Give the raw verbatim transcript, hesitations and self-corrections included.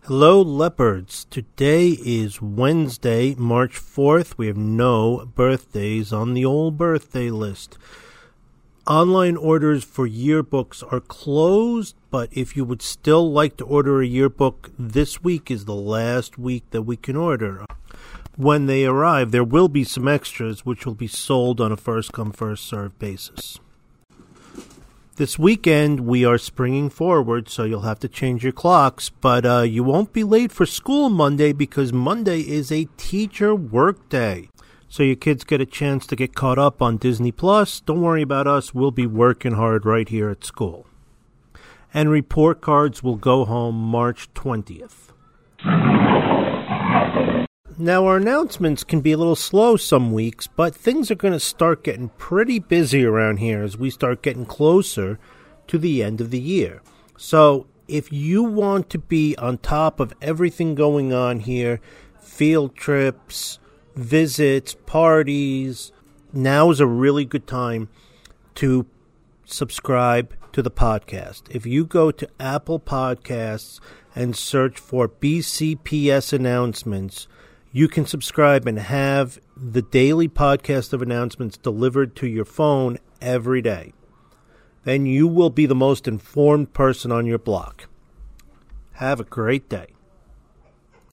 Hello, leopards. Today is Wednesday, March fourth. We have no birthdays on the old birthday list. Online orders for yearbooks are closed, but if you would still like to order a yearbook, this week is the last week that we can order. When they arrive, there will be some extras, which will be sold on a first-come, first-served basis. This weekend, we are springing forward, so you'll have to change your clocks, but uh, you won't be late for school Monday because Monday is a teacher work day. So your kids get a chance to get caught up on Disney Plus. Don't worry about us. We'll be working hard right here at school. And report cards will go home March twentieth. Now, our announcements can be a little slow some weeks, but things are going to start getting pretty busy around here as we start getting closer to the end of the year. So, if you want to be on top of everything going on here, field trips, visits, parties, now is a really good time to subscribe to the podcast. If you go to Apple Podcasts and search for B C P S announcements, you can subscribe and have the daily podcast of announcements delivered to your phone every day. Then you will be the most informed person on your block. Have a great day.